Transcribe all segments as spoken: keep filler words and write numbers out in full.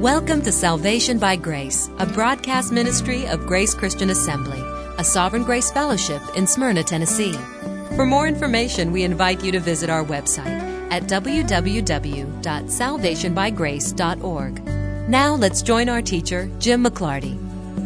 Welcome to Salvation by Grace, a broadcast ministry of Grace Christian Assembly, a Sovereign Grace Fellowship in Smyrna, Tennessee. For more information, we invite you to visit our website at w w w dot salvation by grace dot org. Now let's join our teacher, Jim McClarty.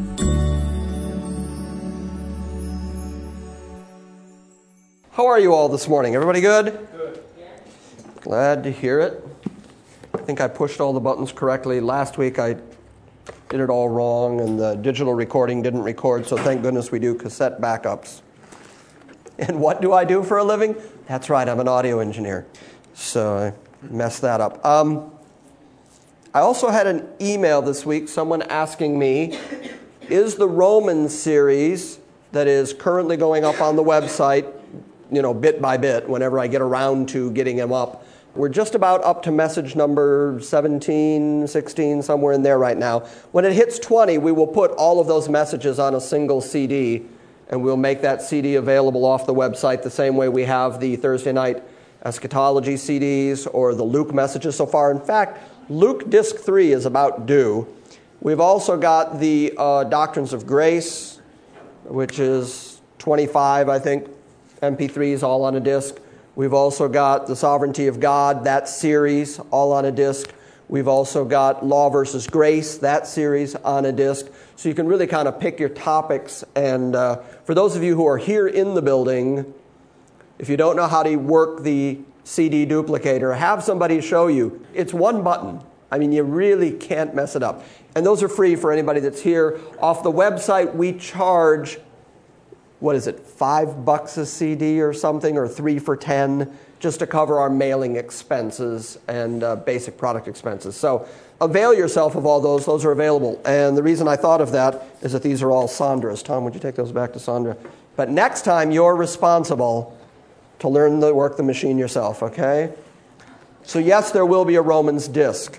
How are you all this morning? Everybody good? Good. Glad to hear it. I think I pushed all the buttons correctly. Last week I did it all wrong and the digital recording didn't record, so thank goodness we do cassette backups. And what do I do for a living? That's right, I'm an audio engineer. So I messed that up. Um, I also had an email this week, someone asking me, is the Romans series that is currently going up on the website, you know, bit by bit, whenever I get around to getting them up. We're just about up to message number seventeen, sixteen, somewhere in there right now. When it hits twenty, we will put all of those messages on a single C D, and we'll make that C D available off the website the same way we have the Thursday night eschatology C Ds or the Luke messages so far. In fact, Luke Disc three is about due. We've also got the uh, Doctrines of Grace, which is twenty-five, I think, M P threes all on a disc. We've also got The Sovereignty of God, that series, all on a disc. We've also got Law versus Grace, that series, on a disc. So you can really kind of pick your topics. And uh, for those of you who are here in the building, if you don't know how to work the C D duplicator, have somebody show you. It's one button. I mean, you really can't mess it up. And those are free for anybody that's here. Off the website, we charge, what is it, five bucks a C D or something, or three for ten, just to cover our mailing expenses and uh, basic product expenses. So avail yourself of all those. Those are available. And the reason I thought of that is that these are all Sandra's. Tom, would you take those back to Sandra? But next time, you're responsible to learn to work the machine yourself, okay? So yes, there will be a Romans disc.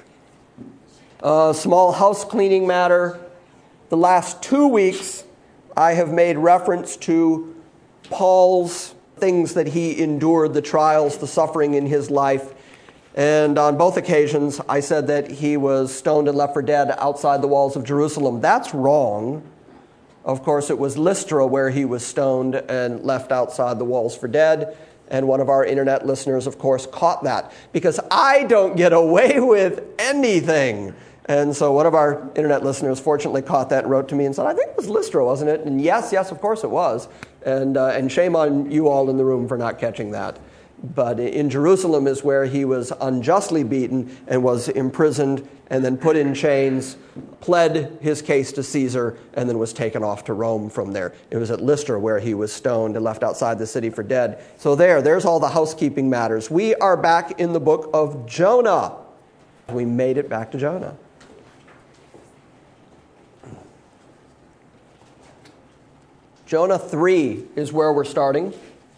A small house cleaning matter. The last two weeks, I have made reference to Paul's things that he endured, the trials, the suffering in his life. And on both occasions, I said that he was stoned and left for dead outside the walls of Jerusalem. That's wrong. Of course, it was Lystra where he was stoned and left outside the walls for dead. And one of our internet listeners, of course, caught that. Because I don't get away with anything. And so one of our internet listeners fortunately caught that and wrote to me and said, I think it was Lystra, wasn't it? And yes, yes, of course it was. And uh, and shame on you all in the room for not catching that. But in Jerusalem is where he was unjustly beaten and was imprisoned and then put in chains, pled his case to Caesar, and then was taken off to Rome from there. It was at Lystra where he was stoned and left outside the city for dead. So there, there's all the housekeeping matters. We are back in the book of Jonah. We made it back to Jonah. Jonah three is where we're starting.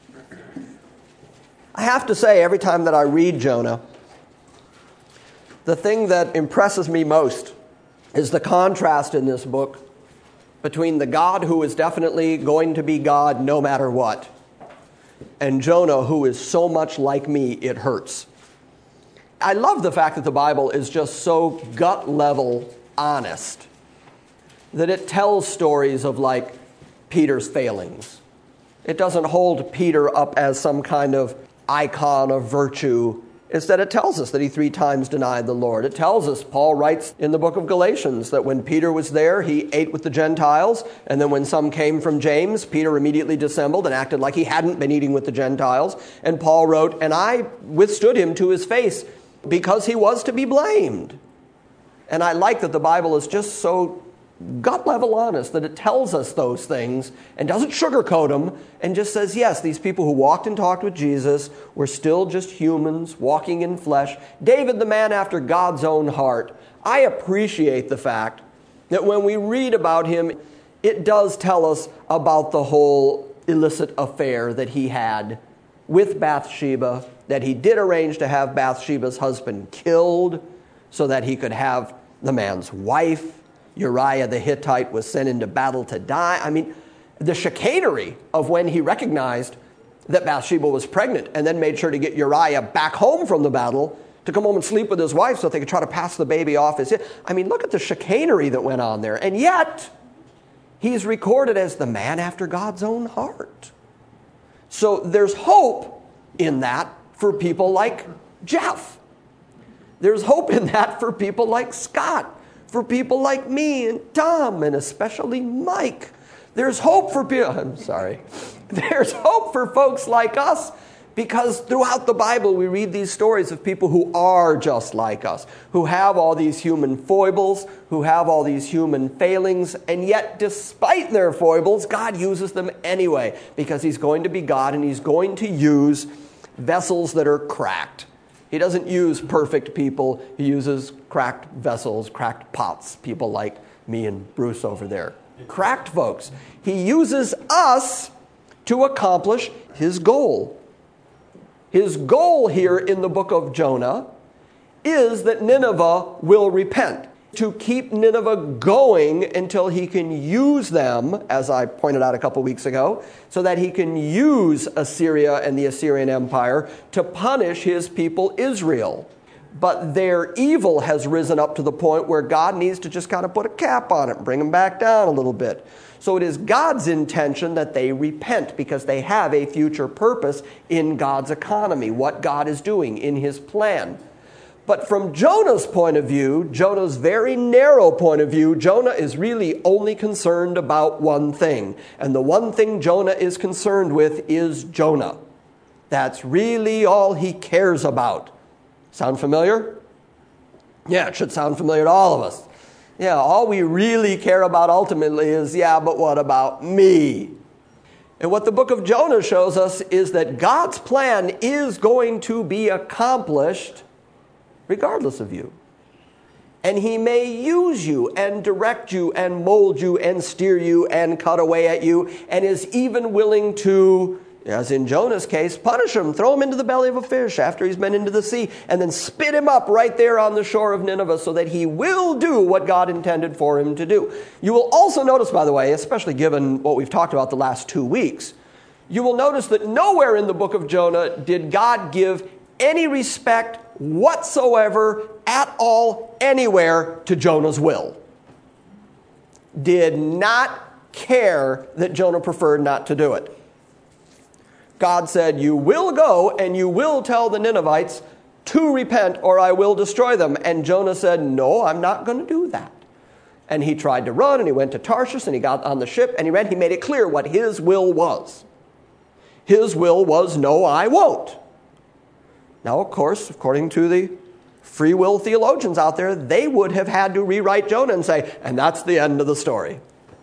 I have to say, every time that I read Jonah, the thing that impresses me most is the contrast in this book between the God who is definitely going to be God no matter what, and Jonah, who is so much like me, it hurts. I love the fact that the Bible is just so gut-level honest, that it tells stories of, like, Peter's failings. It doesn't hold Peter up as some kind of icon of virtue. Instead, it tells us that he three times denied the Lord. It tells us, Paul writes in the book of Galatians, that when Peter was there, he ate with the Gentiles, and then when some came from James, Peter immediately dissembled and acted like he hadn't been eating with the Gentiles. And Paul wrote, and I withstood him to his face because he was to be blamed. And I like that the Bible is just so gut level honest, that it tells us those things and doesn't sugarcoat them and just says, yes, these people who walked and talked with Jesus were still just humans walking in flesh. David, the man after God's own heart. I appreciate the fact that when we read about him, it does tell us about the whole illicit affair that he had with Bathsheba, that he did arrange to have Bathsheba's husband killed so that he could have the man's wife. Uriah the Hittite was sent into battle to die. I mean, the chicanery of when he recognized that Bathsheba was pregnant and then made sure to get Uriah back home from the battle to come home and sleep with his wife so that they could try to pass the baby off his. I mean, look at the chicanery that went on there. And yet, he's recorded as the man after God's own heart. So there's hope in that for people like Jeff. There's hope in that for people like Scott, for people like me and Tom, and especially Mike. There's hope for people, I'm sorry. There's hope for folks like us, because throughout the Bible we read these stories of people who are just like us, who have all these human foibles, who have all these human failings, and yet despite their foibles, God uses them anyway, because he's going to be God and he's going to use vessels that are cracked. He doesn't use perfect people. He uses cracked vessels, cracked pots, people like me and Bruce over there. Cracked folks. He uses us to accomplish his goal. His goal here in the book of Jonah is that Nineveh will repent, to keep Nineveh going until he can use them, as I pointed out a couple weeks ago, so that he can use Assyria and the Assyrian Empire to punish his people Israel. But their evil has risen up to the point where God needs to just kind of put a cap on it and bring them back down a little bit. So it is God's intention that they repent, because they have a future purpose in God's economy, what God is doing in his plan. But from Jonah's point of view, Jonah's very narrow point of view, Jonah is really only concerned about one thing. And the one thing Jonah is concerned with is Jonah. That's really all he cares about. Sound familiar? Yeah, it should sound familiar to all of us. Yeah, all we really care about ultimately is, yeah, but what about me? And what the book of Jonah shows us is that God's plan is going to be accomplished regardless of you. And he may use you and direct you and mold you and steer you and cut away at you, and is even willing to, as in Jonah's case, punish him, throw him into the belly of a fish after he's been into the sea, and then spit him up right there on the shore of Nineveh so that he will do what God intended for him to do. You will also notice, by the way, especially given what we've talked about the last two weeks, you will notice that nowhere in the book of Jonah did God give any respect whatsoever at all anywhere to Jonah's will. Did not care that Jonah preferred not to do it. God said, you will go and you will tell the Ninevites to repent or I will destroy them. And Jonah said, no, I'm not going to do that. And he tried to run, and he went to Tarshish, and he got on the ship, and he ran. He made it clear what his will was. His will was, no, I won't. Now, of course, according to the free will theologians out there, they would have had to rewrite Jonah and say, and that's the end of the story.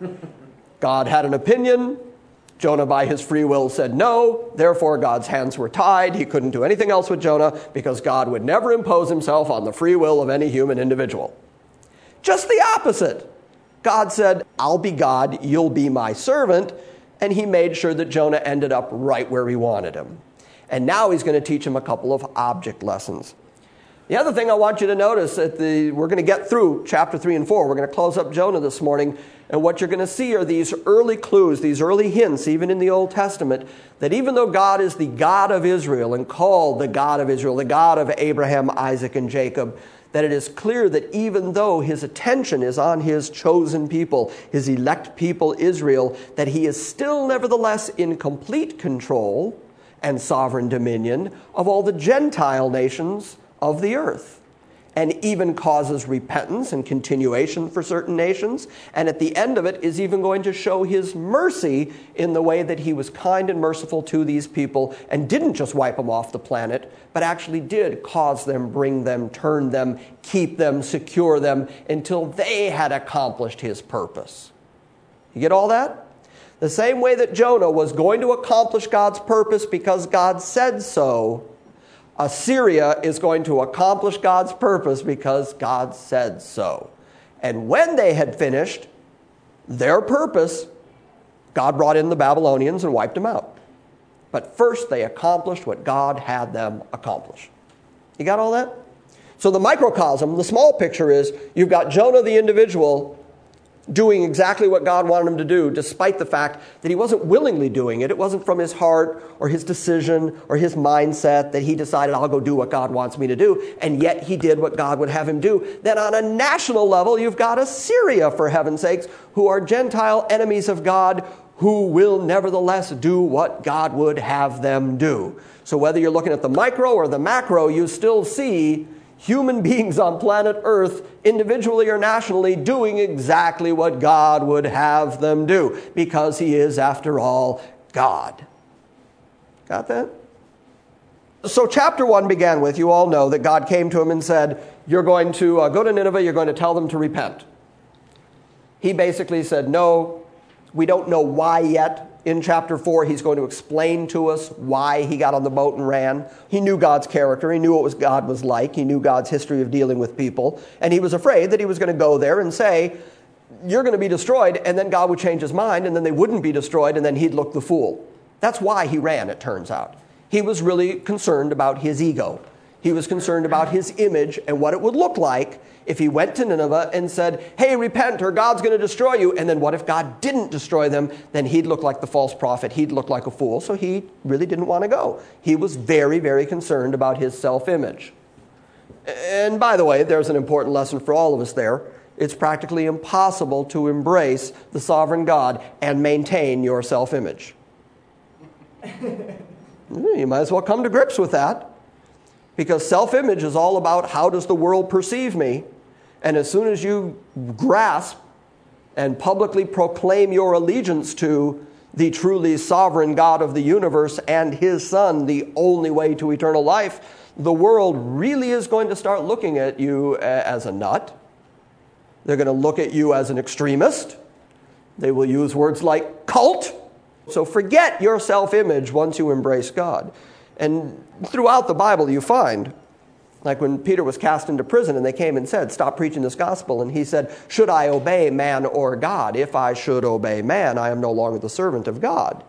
God had an opinion. Jonah, by his free will, said no. Therefore, God's hands were tied. He couldn't do anything else with Jonah because God would never impose himself on the free will of any human individual. Just the opposite. God said, I'll be God, you'll be my servant. And he made sure that Jonah ended up right where he wanted him. And now he's going to teach him a couple of object lessons. The other thing I want you to notice, that the, we're going to get through chapter three and four. We're going to close up Jonah this morning. And what you're going to see are these early clues, these early hints, even in the Old Testament, that even though God is the God of Israel and called the God of Israel, the God of Abraham, Isaac, and Jacob, that it is clear that even though his attention is on his chosen people, his elect people, Israel, that he is still nevertheless in complete control and sovereign dominion of all the Gentile nations of the earth, and even causes repentance and continuation for certain nations. And at the end of it is even going to show his mercy in the way that he was kind and merciful to these people and didn't just wipe them off the planet, but actually did cause them, bring them, turn them, keep them, secure them until they had accomplished his purpose. You get all that? The same way that Jonah was going to accomplish God's purpose because God said so, Assyria is going to accomplish God's purpose because God said so. And when they had finished their purpose, God brought in the Babylonians and wiped them out. But first they accomplished what God had them accomplish. You got all that? So the microcosm, the small picture is, you've got Jonah the individual doing exactly what God wanted him to do, despite the fact that he wasn't willingly doing it. It wasn't from his heart or his decision or his mindset that he decided, I'll go do what God wants me to do, and yet he did what God would have him do. Then on a national level, you've got Assyria, for heaven's sakes, who are Gentile enemies of God, who will nevertheless do what God would have them do. So whether you're looking at the micro or the macro, you still see human beings on planet Earth, individually or nationally, doing exactly what God would have them do, because he is, after all, God. Got that? So chapter one began with, you all know that God came to him and said, you're going to uh, go to Nineveh, you're going to tell them to repent. He basically said, no, we don't know why yet. In chapter four, he's going to explain to us why he got on the boat and ran. He knew God's character. He knew what was God was like. He knew God's history of dealing with people. And he was afraid that he was going to go there and say, you're going to be destroyed, and then God would change his mind, and then they wouldn't be destroyed, and then he'd look the fool. That's why he ran, it turns out. He was really concerned about his ego. He was concerned about his image and what it would look like if he went to Nineveh and said, hey, repent or God's going to destroy you. And then what if God didn't destroy them? Then he'd look like the false prophet. He'd look like a fool. So he really didn't want to go. He was very, very concerned about his self-image. And by the way, there's an important lesson for all of us there. It's practically impossible to embrace the sovereign God and maintain your self-image. You might as well come to grips with that. Because self-image is all about how does the world perceive me. And as soon as you grasp and publicly proclaim your allegiance to the truly sovereign God of the universe and his Son, the only way to eternal life, the world really is going to start looking at you as a nut. They're going to look at you as an extremist. They will use words like cult. So forget your self-image once you embrace God. And throughout the Bible you find, like when Peter was cast into prison and they came and said, stop preaching this gospel. And he said, should I obey man or God? If I should obey man, I am no longer the servant of God.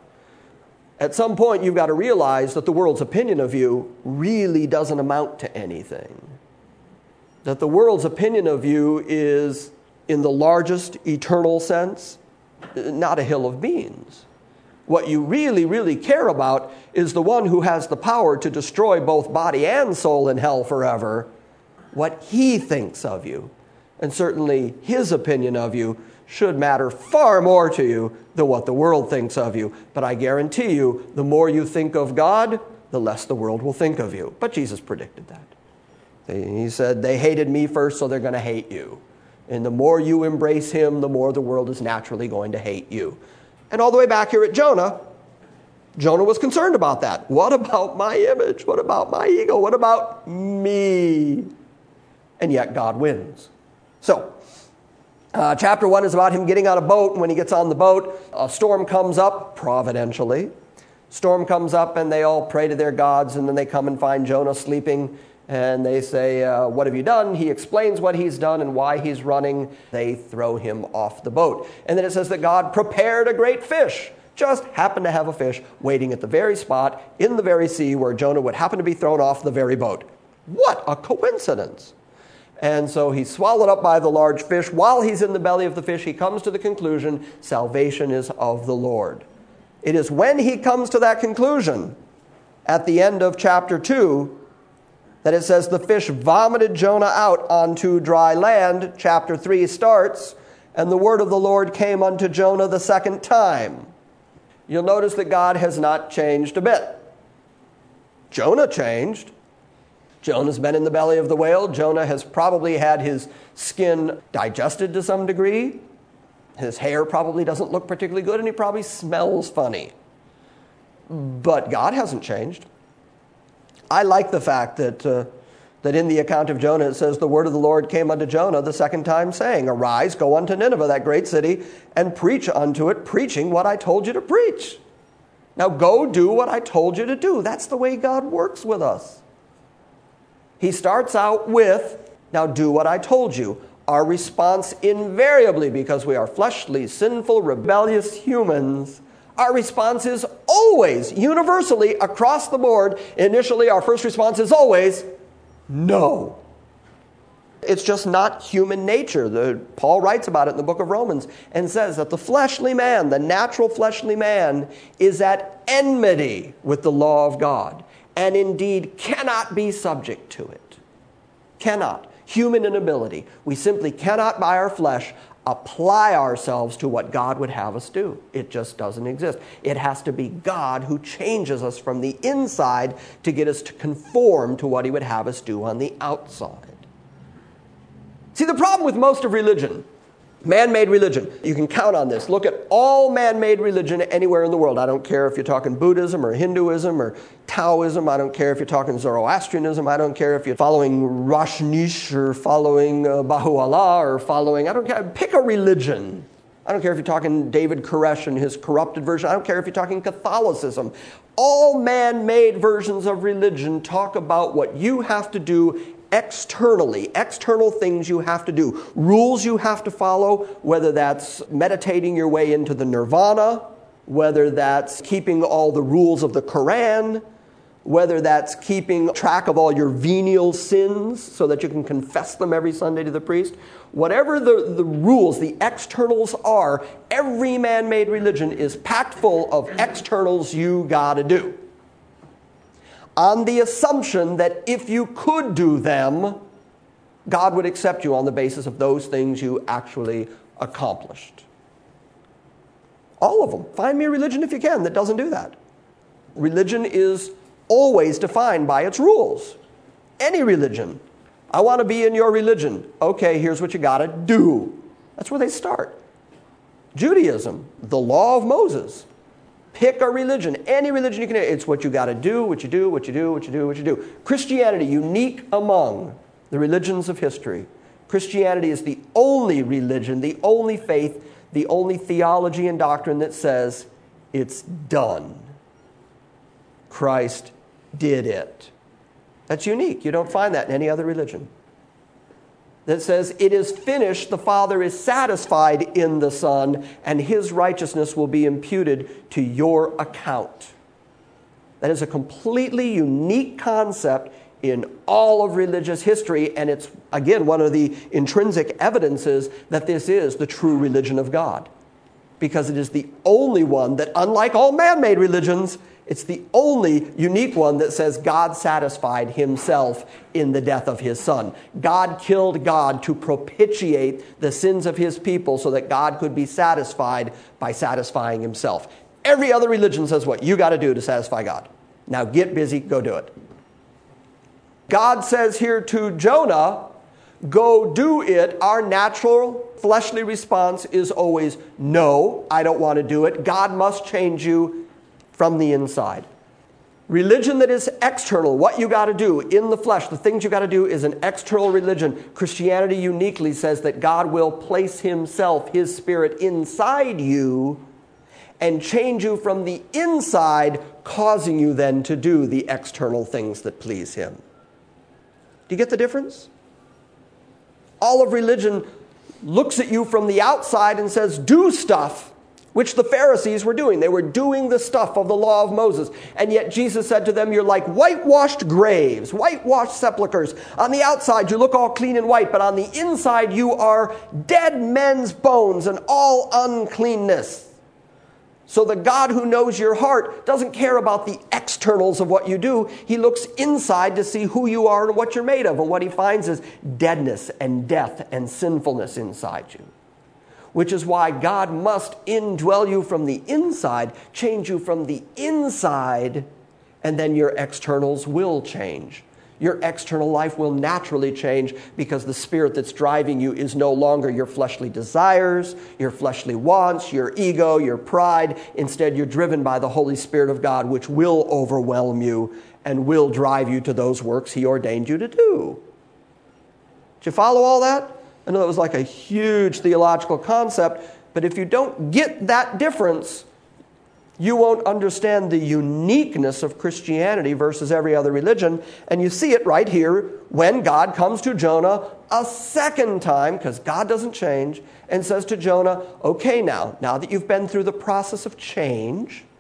At some point you've got to realize that the world's opinion of you really doesn't amount to anything. That the world's opinion of you is, in the largest eternal sense, not a hill of beans. What you really, really care about is the one who has the power to destroy both body and soul in hell forever, what he thinks of you. And certainly his opinion of you should matter far more to you than what the world thinks of you. But I guarantee you, the more you think of God, the less the world will think of you. But Jesus predicted that. He said, they hated me first, so they're going to hate you. And the more you embrace him, the more the world is naturally going to hate you. And all the way back here at Jonah, Jonah was concerned about that. What about my image? What about my ego? What about me? And yet God wins. So, uh, chapter one is about him getting on a boat. And when he gets on the boat, a storm comes up, providentially. Storm comes up and they all pray to their gods. And then they come and find Jonah sleeping. And they say, uh, what have you done? He explains what he's done and why he's running. They throw him off the boat. And then it says that God prepared a great fish. Just happened to have a fish waiting at the very spot in the very sea where Jonah would happen to be thrown off the very boat. What a coincidence. And so he's swallowed up by the large fish. While he's in the belly of the fish, he comes to the conclusion, salvation is of the Lord. It is when he comes to that conclusion, at the end of chapter two, that it says the fish vomited Jonah out onto dry land. Chapter three starts, and the word of the Lord came unto Jonah the second time. You'll notice that God has not changed a bit. Jonah changed. Jonah's been in the belly of the whale. Jonah has probably had his skin digested to some degree. His hair probably doesn't look particularly good, and he probably smells funny. But God hasn't changed. I like the fact that uh, that in the account of Jonah it says the word of the Lord came unto Jonah the second time, saying, arise, go unto Nineveh, that great city, and preach unto it, preaching what I told you to preach. Now go do what I told you to do. That's the way God works with us. He starts out with, now do what I told you. Our response invariably, because we are fleshly, sinful, rebellious humans, our response is always, universally, across the board, initially our first response is always, no. It's just not human nature. The, Paul writes about it in the book of Romans and says that the fleshly man, the natural fleshly man, is at enmity with the law of God and indeed cannot be subject to it. Cannot. Human inability. We simply cannot by our flesh apply ourselves to what God would have us do. It just doesn't exist. It has to be God who changes us from the inside to get us to conform to what he would have us do on the outside. See, the problem with most of religion, man-made religion, you can count on this. Look at all man-made religion anywhere in the world. I don't care if you're talking Buddhism or Hinduism or Taoism. I don't care if you're talking Zoroastrianism. I don't care if you're following Rashnish or following uh, Baha'u'llah or following, I don't care. Pick a religion. I don't care if you're talking David Koresh and his corrupted version. I don't care if you're talking Catholicism. All man-made versions of religion talk about what you have to do externally, external things you have to do, rules you have to follow, whether that's meditating your way into the nirvana, whether that's keeping all the rules of the Quran, whether that's keeping track of all your venial sins so that you can confess them every Sunday to the priest. Whatever the, the rules, the externals are, every man-made religion is packed full of externals you gotta do, on the assumption that if you could do them, God would accept you on the basis of those things you actually accomplished. All of them. Find me a religion if you can that doesn't do that. Religion is always defined by its rules. Any religion. I want to be in your religion. Okay, here's what you got to do. That's where they start. Judaism, the law of Moses. Pick a religion, any religion you can. It's what you got to do, what you do, what you do, what you do, what you do. Christianity, unique among the religions of history. Christianity is the only religion, the only faith, the only theology and doctrine that says it's done. Christ did it. That's unique. You don't find that in any other religion. That says, it is finished, the Father is satisfied in the Son, and his righteousness will be imputed to your account. That is a completely unique concept in all of religious history, and it's, again, one of the intrinsic evidences that this is the true religion of God. Because it is the only one that, unlike all man-made religions, it's the only unique one that says God satisfied himself in the death of his Son. God killed God to propitiate the sins of his people so that God could be satisfied by satisfying himself. Every other religion says what you got to do to satisfy God. Now get busy, go do it. God says here to Jonah, go do it. Our natural fleshly response is always, no, I don't want to do it. God must change you from the inside. Religion that is external, what you got to do in the flesh, the things you got to do is an external religion. Christianity uniquely says that God will place himself, his Spirit, inside you and change you from the inside, causing you then to do the external things that please him. Do you get the difference? All of religion looks at you from the outside and says, do stuff, which the Pharisees were doing. They were doing the stuff of the law of Moses. And yet Jesus said to them, you're like whitewashed graves, whitewashed sepulchres. On the outside, you look all clean and white, but on the inside, you are dead men's bones and all uncleanness. So the God who knows your heart doesn't care about the externals of what you do. He looks inside to see who you are and what you're made of. And what he finds is deadness and death and sinfulness inside you. Which is why God must indwell you from the inside, change you from the inside, and then your externals will change. Your external life will naturally change because the Spirit that's driving you is no longer your fleshly desires, your fleshly wants, your ego, your pride. Instead, you're driven by the Holy Spirit of God, which will overwhelm you and will drive you to those works he ordained you to do. Did you follow all that? I know it was like a huge theological concept, but if you don't get that difference, you won't understand the uniqueness of Christianity versus every other religion. And you see it right here when God comes to Jonah a second time, because God doesn't change, and says to Jonah, okay now, now that you've been through the process of change,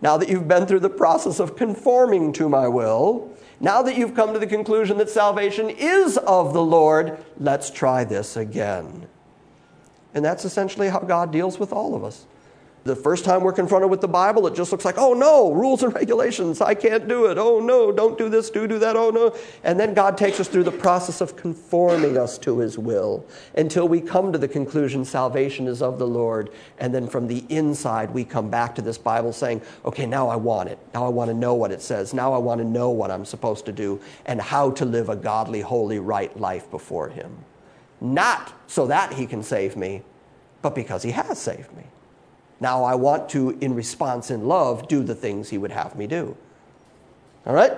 now that you've been through the process of conforming to my will, now that you've come to the conclusion that salvation is of the Lord, let's try this again. And that's essentially how God deals with all of us. The first time we're confronted with the Bible, it just looks like, oh no, rules and regulations, I can't do it. Oh no, don't do this, do do that, oh no. And then God takes us through the process of conforming us to his will until we come to the conclusion salvation is of the Lord. And then from the inside, we come back to this Bible saying, okay, now I want it. Now I want to know what it says. Now I want to know what I'm supposed to do and how to live a godly, holy, right life before him. Not so that he can save me, but because he has saved me. Now I want to, in response in love, do the things he would have me do. All right?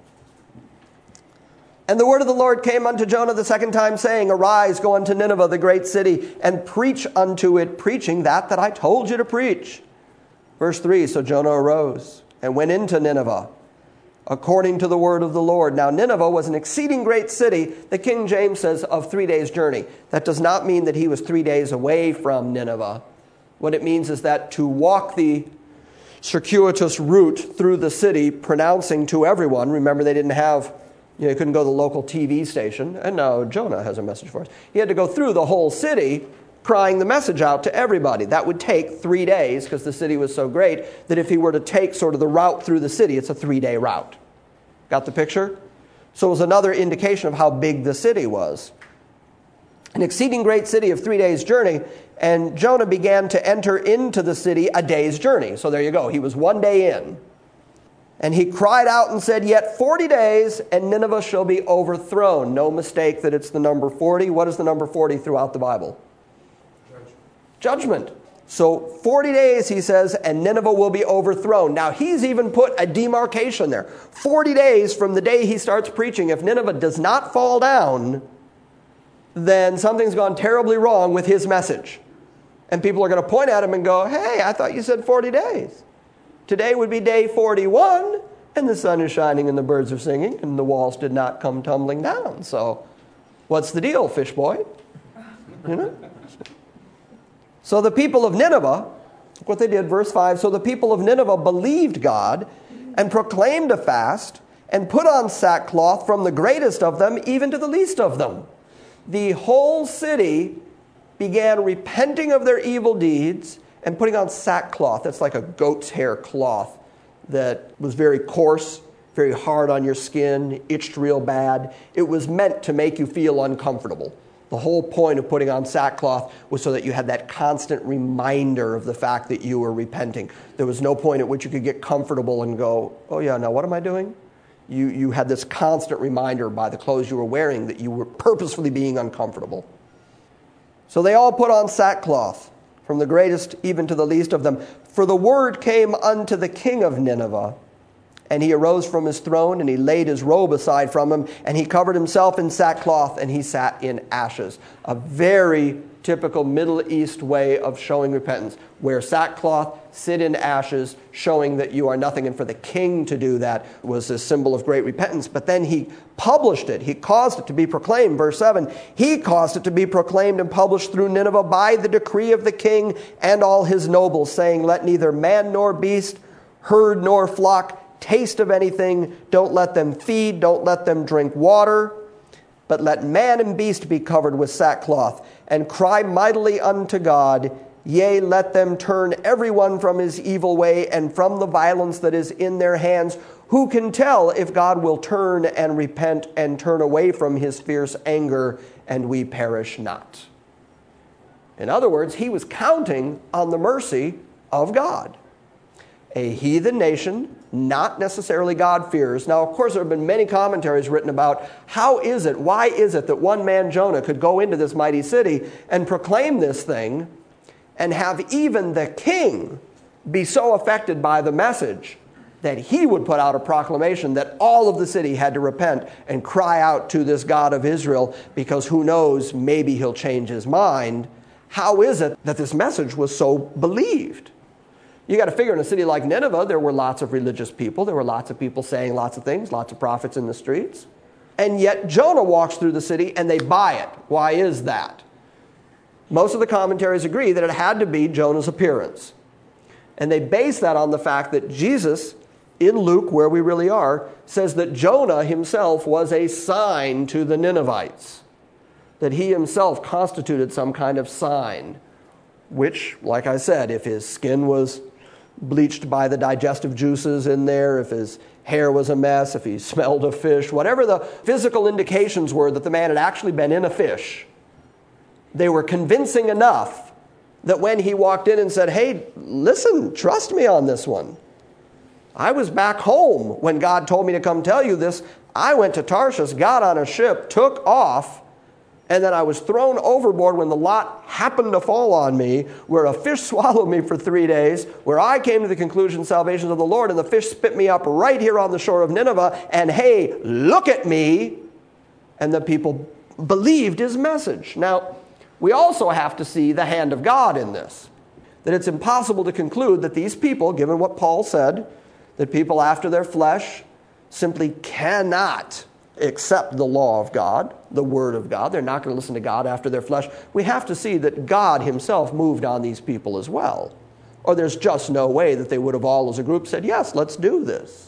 And the word of the Lord came unto Jonah the second time, saying, Arise, go unto Nineveh, the great city, and preach unto it, preaching that that I told you to preach. Verse three, so Jonah arose and went into Nineveh, according to the word of the Lord. Now Nineveh was an exceeding great city. The King James says of three days' journey. That does not mean that he was three days away from Nineveh. What it means is that to walk the circuitous route through the city, pronouncing to everyone, remember they didn't have, you know, you couldn't go to the local T V station, and now Jonah has a message for us. He had to go through the whole city, crying the message out to everybody. That would take three days, because the city was so great, that if he were to take sort of the route through the city, it's a three-day route. Got the picture? So it was another indication of how big the city was. An exceeding great city of three days' journey, and Jonah began to enter into the city a day's journey. So there you go. He was one day in. And he cried out and said, Yet forty days, and Nineveh shall be overthrown. No mistake that it's the number forty. What is the number forty throughout the Bible? Judgment. Judgment. So forty days, he says, and Nineveh will be overthrown. Now, he's even put a demarcation there. forty days from the day he starts preaching. If Nineveh does not fall down, then something's gone terribly wrong with his message. And people are going to point at him and go, hey, I thought you said forty days. Today would be day forty-one, and the sun is shining and the birds are singing, and the walls did not come tumbling down. So what's the deal, fish boy? You know? So the people of Nineveh, look what they did, verse five, so the people of Nineveh believed God and proclaimed a fast and put on sackcloth from the greatest of them even to the least of them. The whole city began repenting of their evil deeds and putting on sackcloth. That's like a goat's hair cloth that was very coarse, very hard on your skin, itched real bad. It was meant to make you feel uncomfortable. The whole point of putting on sackcloth was so that you had that constant reminder of the fact that you were repenting. There was no point at which you could get comfortable and go, oh yeah, now what am I doing? You, you had this constant reminder by the clothes you were wearing that you were purposefully being uncomfortable. So they all put on sackcloth, from the greatest even to the least of them. For the word came unto the king of Nineveh, and he arose from his throne, and he laid his robe aside from him, and he covered himself in sackcloth, and he sat in ashes. A very typical Middle East way of showing repentance. Wear sackcloth, sit in ashes, showing that you are nothing. And for the king to do that was a symbol of great repentance. But then he published it. He caused it to be proclaimed. Verse seven, he caused it to be proclaimed and published through Nineveh by the decree of the king and all his nobles, saying, Let neither man nor beast, herd nor flock taste of anything. Don't let them feed. Don't let them drink water. But let man and beast be covered with sackcloth, and cry mightily unto God. Yea, let them turn every one from his evil way, and from the violence that is in their hands. Who can tell if God will turn and repent and turn away from his fierce anger, and we perish not? In other words, he was counting on the mercy of God. A heathen nation, not necessarily God-fearers. Now, of course, there have been many commentaries written about how is it, why is it that one man, Jonah, could go into this mighty city and proclaim this thing and have even the king be so affected by the message that he would put out a proclamation that all of the city had to repent and cry out to this God of Israel, because who knows, maybe he'll change his mind. How is it that this message was so believed? You got to figure in a city like Nineveh, there were lots of religious people. There were lots of people saying lots of things, lots of prophets in the streets. And yet Jonah walks through the city and they buy it. Why is that? Most of the commentaries agree that it had to be Jonah's appearance. And they base that on the fact that Jesus, in Luke, where we really are, says that Jonah himself was a sign to the Ninevites, that he himself constituted some kind of sign, which, like I said, if his skin was bleached by the digestive juices in there, if his hair was a mess, if he smelled of fish, whatever the physical indications were that the man had actually been in a fish, they were convincing enough that when he walked in and said, hey, listen, trust me on this one. I was back home when God told me to come tell you this. I went to Tarshish, got on a ship, took off, and then I was thrown overboard when the lot happened to fall on me, where a fish swallowed me for three days, where I came to the conclusion, salvation of the Lord, and the fish spit me up right here on the shore of Nineveh, and hey, look at me. And the people believed his message. Now, we also have to see the hand of God in this, that it's impossible to conclude that these people, given what Paul said, that people after their flesh simply cannot accept the law of God, the word of God. They're not going to listen to God after their flesh. We have to see that God himself moved on these people as well. Or there's just no way that they would have all as a group said, yes, let's do this.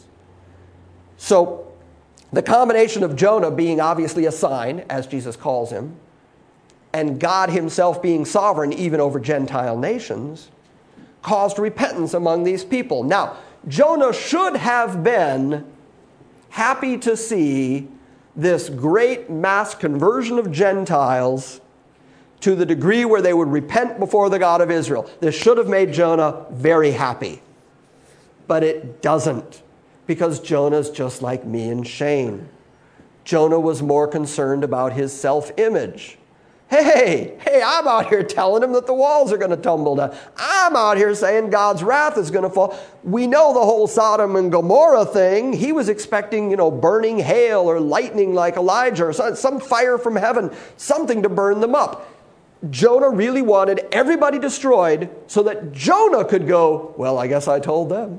So the combination of Jonah being obviously a sign, as Jesus calls him, and God himself being sovereign even over Gentile nations, caused repentance among these people. Now, Jonah should have been happy to see this great mass conversion of Gentiles to the degree where they would repent before the God of Israel. This should have made Jonah very happy. But it doesn't, because Jonah's just like me and Shane. Jonah was more concerned about his self-image. Hey, hey, I'm out here telling him that the walls are going to tumble down. I'm out here saying God's wrath is going to fall. We know the whole Sodom and Gomorrah thing. He was expecting, you know, burning hail or lightning like Elijah or some, some fire from heaven, something to burn them up. Jonah really wanted everybody destroyed so that Jonah could go, well, I guess I told them.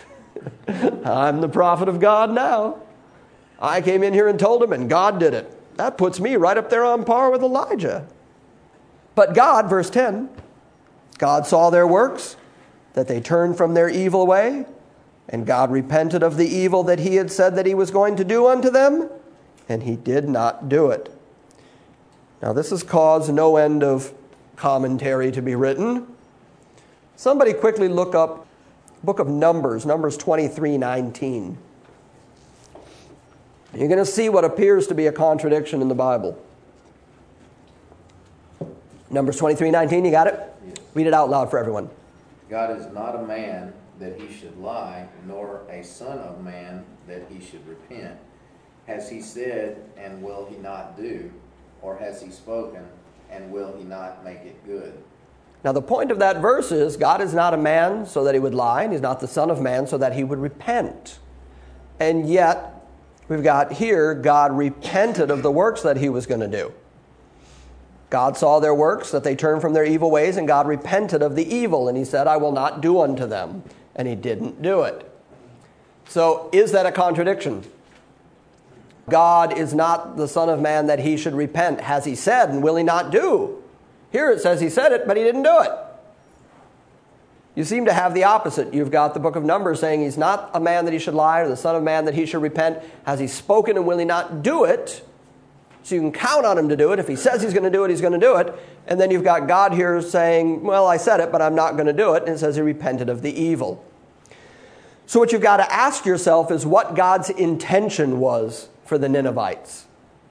I'm the prophet of God now. I came in here and told him, and God did it. That puts me right up there on par with Elijah. But God, verse ten, God saw their works, that they turned from their evil way, and God repented of the evil that he had said that he was going to do unto them, and he did not do it. Now this has caused no end of commentary to be written. Somebody quickly look up book of Numbers, Numbers twenty-three nineteen. You're going to see what appears to be a contradiction in the Bible. Numbers twenty-three nineteen, you got it? Yes. Read it out loud for everyone. God is not a man that he should lie, nor a son of man that he should repent. Has he said, and will he not do? Or has he spoken, and will he not make it good? Now the point of that verse is, God is not a man so that he would lie, and he's not the son of man so that he would repent. And yet, we've got here, God repented of the works that he was going to do. God saw their works, that they turned from their evil ways, and God repented of the evil. And he said, I will not do unto them. And he didn't do it. So is that a contradiction? God is not the Son of Man that he should repent. Has he said, and will he not do? Here it says he said it, but he didn't do it. You seem to have the opposite. You've got the book of Numbers saying he's not a man that he should lie, or the son of man that he should repent. Has he spoken, and will he not do it? So you can count on him to do it. If he says he's going to do it, he's going to do it. And then you've got God here saying, well, I said it, but I'm not going to do it. And it says he repented of the evil. So what you've got to ask yourself is what God's intention was for the Ninevites.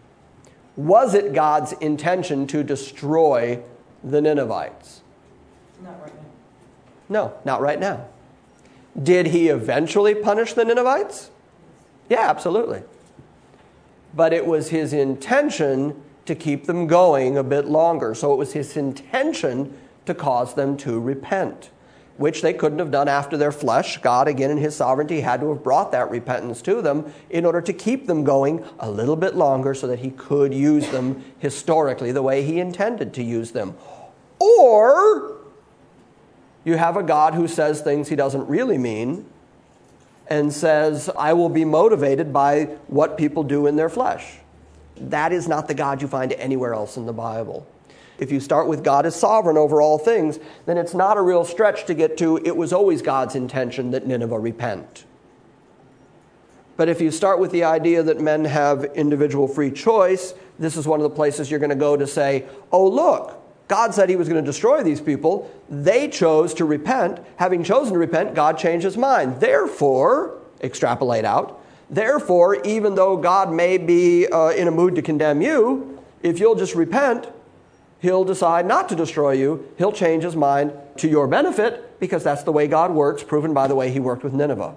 Was it God's intention to destroy the Ninevites? Not right now. No, not right now. Did he eventually punish the Ninevites? Yeah, absolutely. But it was his intention to keep them going a bit longer. So it was his intention to cause them to repent, which they couldn't have done after their flesh. God, again, in his sovereignty, had to have brought that repentance to them in order to keep them going a little bit longer so that he could use them historically the way he intended to use them. Or you have a God who says things he doesn't really mean and says, I will be motivated by what people do in their flesh. That is not the God you find anywhere else in the Bible. If you start with God is sovereign over all things, then it's not a real stretch to get to it was always God's intention that Nineveh repent. But if you start with the idea that men have individual free choice, this is one of the places you're going to go to say, oh, look, God said he was going to destroy these people. They chose to repent. Having chosen to repent, God changed his mind. Therefore, extrapolate out, therefore, even though God may be uh, in a mood to condemn you, if you'll just repent, he'll decide not to destroy you. He'll change his mind to your benefit because that's the way God works, proven by the way he worked with Nineveh.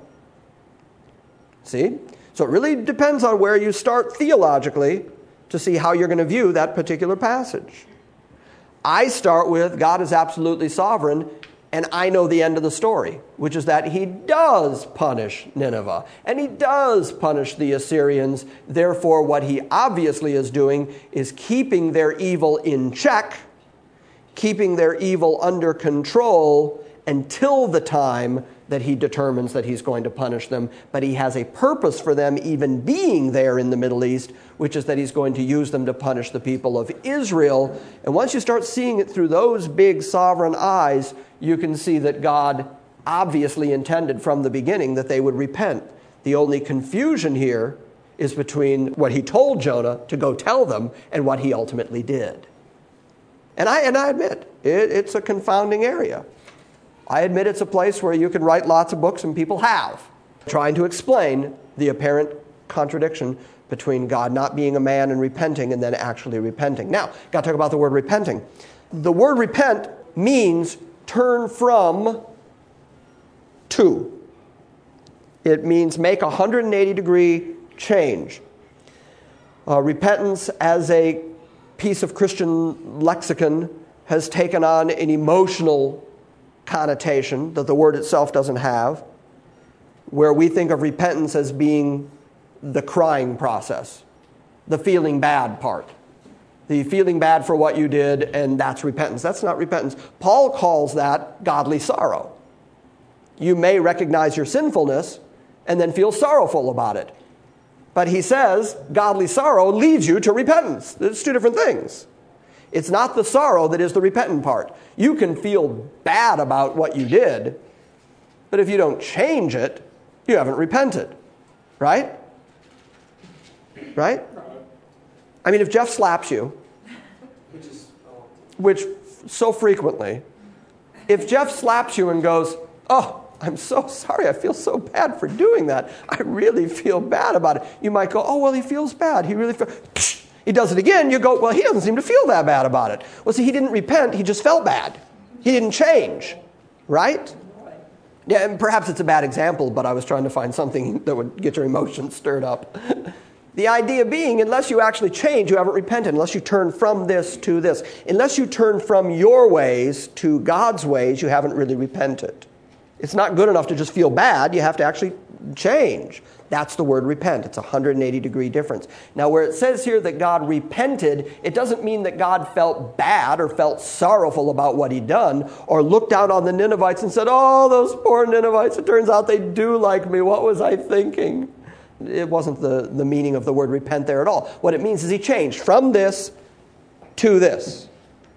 See? So it really depends on where you start theologically to see how you're going to view that particular passage. I start with God is absolutely sovereign, and I know the end of the story, which is that he does punish Nineveh, and he does punish the Assyrians. Therefore, what he obviously is doing is keeping their evil in check, keeping their evil under control until the time that he determines that he's going to punish them. But he has a purpose for them even being there in the Middle East, which is that he's going to use them to punish the people of Israel. And once you start seeing it through those big sovereign eyes, you can see that God obviously intended from the beginning that they would repent. The only confusion here is between what he told Jonah to go tell them and what he ultimately did. And I, and I admit, it, it's a confounding area. I admit it's a place where you can write lots of books, and people have, trying to explain the apparent contradiction between God not being a man and repenting and then actually repenting. Now, got to talk about the word repenting. The word repent means turn from to. It means make a one hundred eighty degree change. Uh, repentance as a piece of Christian lexicon has taken on an emotional connotation that the word itself doesn't have, where we think of repentance as being the crying process, the feeling bad part, the feeling bad for what you did, and that's repentance. That's not repentance. Paul calls that godly sorrow. You may recognize your sinfulness and then feel sorrowful about it. But he says godly sorrow leads you to repentance. It's two different things. It's not the sorrow that is the repentant part. You can feel bad about what you did, but if you don't change it, you haven't repented. Right? Right? I mean, if Jeff slaps you, which so frequently, if Jeff slaps you and goes, oh, I'm so sorry, I feel so bad for doing that. I really feel bad about it. You might go, oh, well, he feels bad. He really feels... He does it again, you go, well, he doesn't seem to feel that bad about it. Well, see, he didn't repent, he just felt bad. He didn't change, right? Yeah, and perhaps it's a bad example, but I was trying to find something that would get your emotions stirred up. The idea being, unless you actually change, you haven't repented. Unless you turn from this to this. Unless you turn from your ways to God's ways, you haven't really repented. It's not good enough to just feel bad, you have to actually change. That's the word repent. It's a one hundred eighty degree difference. Now, where it says here that God repented, it doesn't mean that God felt bad or felt sorrowful about what he'd done or looked out on the Ninevites and said, oh, those poor Ninevites, it turns out they do like me. What was I thinking? It wasn't the, the meaning of the word repent there at all. What it means is he changed from this to this.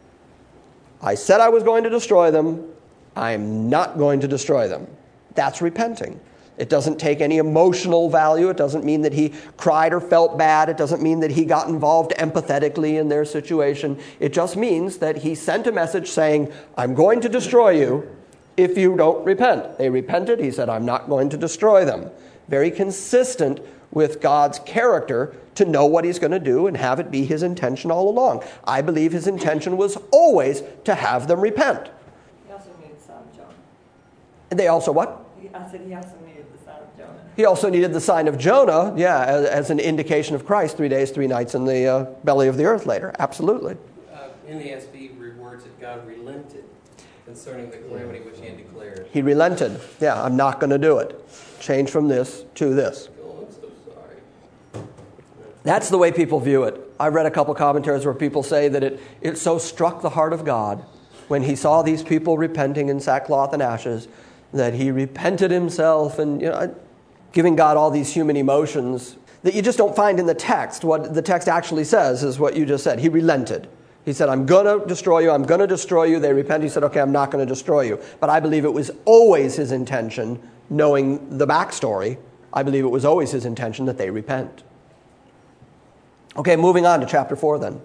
I said I was going to destroy them. I'm not going to destroy them. That's repenting. It doesn't take any emotional value. It doesn't mean that he cried or felt bad. It doesn't mean that he got involved empathetically in their situation. It just means that he sent a message saying, I'm going to destroy you if you don't repent. They repented. He said, I'm not going to destroy them. Very consistent with God's character to know what he's going to do and have it be his intention all along. I believe his intention was always to have them repent. He also needed the sign of Jonah. And they also what? I said he also needed the sign of Jonah. He also needed the sign of Jonah, yeah, as, as an indication of Christ, three days, three nights in the uh, belly of the earth later. Absolutely. Uh, N A S B rewords that God relented concerning the calamity which he had declared. He relented. Yeah, I'm not going to do it. Change from this to this. Oh, I'm so sorry. That's the way people view it. I've read a couple commentaries where people say that it, it so struck the heart of God when he saw these people repenting in sackcloth and ashes that he repented himself and, you know, giving God all these human emotions that you just don't find in the text. What the text actually says is what you just said. He relented. He said, I'm going to destroy you, I'm going to destroy you. They repent. He said, okay, I'm not going to destroy you. But I believe it was always his intention, knowing the backstory, I believe it was always his intention that they repent. Okay, moving on to chapter four then.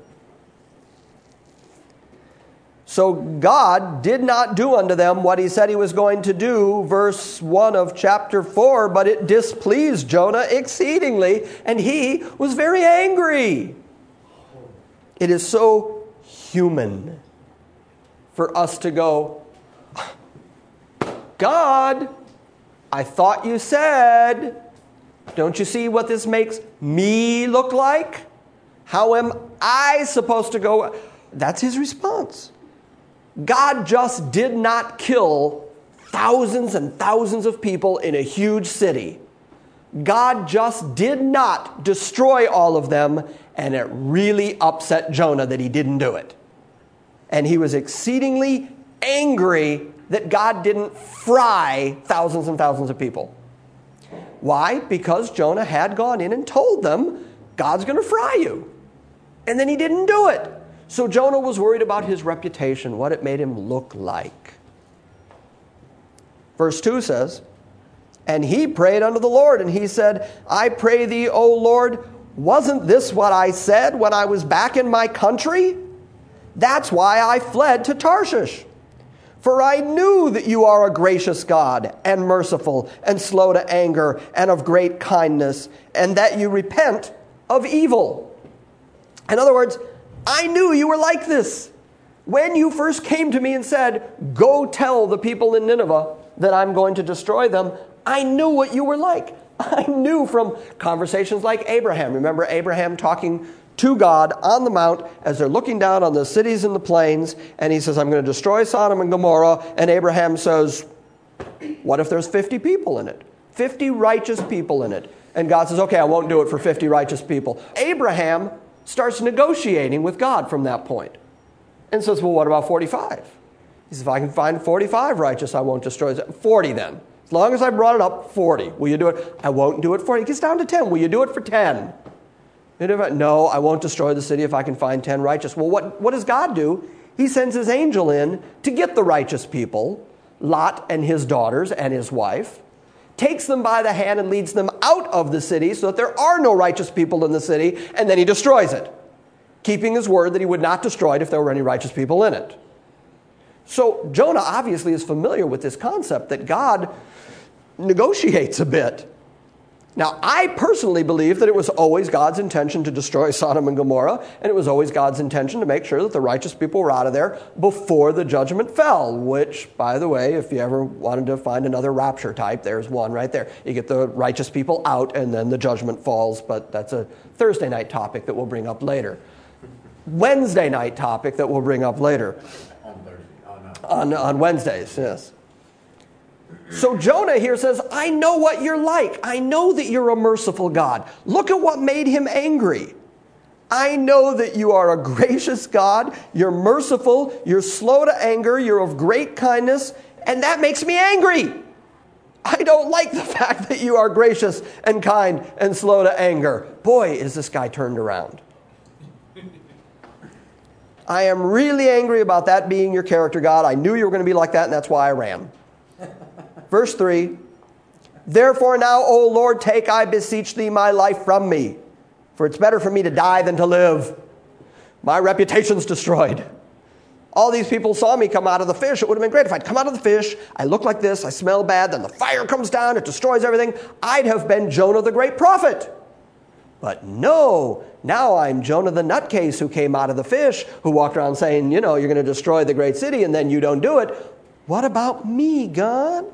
So God did not do unto them what he said he was going to do, verse one of chapter four, but it displeased Jonah exceedingly, and he was very angry. It is so human for us to go, God, I thought you said, don't you see what this makes me look like? How am I supposed to go? That's his response. God just did not kill thousands and thousands of people in a huge city. God just did not destroy all of them, and it really upset Jonah that he didn't do it. And he was exceedingly angry that God didn't fry thousands and thousands of people. Why? Because Jonah had gone in and told them, God's going to fry you. And then he didn't do it. So Jonah was worried about his reputation, what it made him look like. Verse two says, and he prayed unto the Lord, and he said, I pray thee, O Lord, wasn't this what I said when I was back in my country? That's why I fled to Tarshish. For I knew that you are a gracious God, and merciful, and slow to anger, and of great kindness, and that you repent of evil. In other words, I knew you were like this. When you first came to me and said, go tell the people in Nineveh that I'm going to destroy them, I knew what you were like. I knew from conversations like Abraham. Remember Abraham talking to God on the mount as they're looking down on the cities and the plains, and he says, I'm going to destroy Sodom and Gomorrah. And Abraham says, what if there's fifty people in it? fifty righteous people in it. And God says, okay, I won't do it for fifty righteous people. Abraham starts negotiating with God from that point and says, well, what about forty-five? He says, if I can find forty-five righteous, I won't destroy it. forty then. As long as I brought it up, forty. Will you do it? I won't do it for forty. It gets down to ten. Will you do it for ten? No, I won't destroy the city if I can find ten righteous. Well, what, what does God do? He sends his angel in to get the righteous people, Lot and his daughters and his wife, takes them by the hand and leads them out of the city so that there are no righteous people in the city, and then he destroys it, keeping his word that he would not destroy it if there were any righteous people in it. So Jonah obviously is familiar with this concept that God negotiates a bit. Now, I personally believe that it was always God's intention to destroy Sodom and Gomorrah, and it was always God's intention to make sure that the righteous people were out of there before the judgment fell, which, by the way, if you ever wanted to find another rapture type, there's one right there. You get the righteous people out, and then the judgment falls, but that's a Thursday night topic that we'll bring up later. Wednesday night topic that we'll bring up later. On Thursday. Oh, no. On, on Wednesdays, yes. So Jonah here says, I know what you're like. I know that you're a merciful God. Look at what made him angry. I know that you are a gracious God. You're merciful. You're slow to anger. You're of great kindness. And that makes me angry. I don't like the fact that you are gracious and kind and slow to anger. Boy, is this guy turned around. I am really angry about that being your character, God. I knew you were going to be like that, and that's why I ran. Verse three, therefore now, O Lord, take, I beseech thee, my life from me, for it's better for me to die than to live. My reputation's destroyed. All these people saw me come out of the fish. It would have been great if I'd come out of the fish, I look like this, I smell bad, then the fire comes down, it destroys everything. I'd have been Jonah the great prophet. But no, now I'm Jonah the nutcase who came out of the fish, who walked around saying, you know, you're going to destroy the great city, and then you don't do it. What about me, God?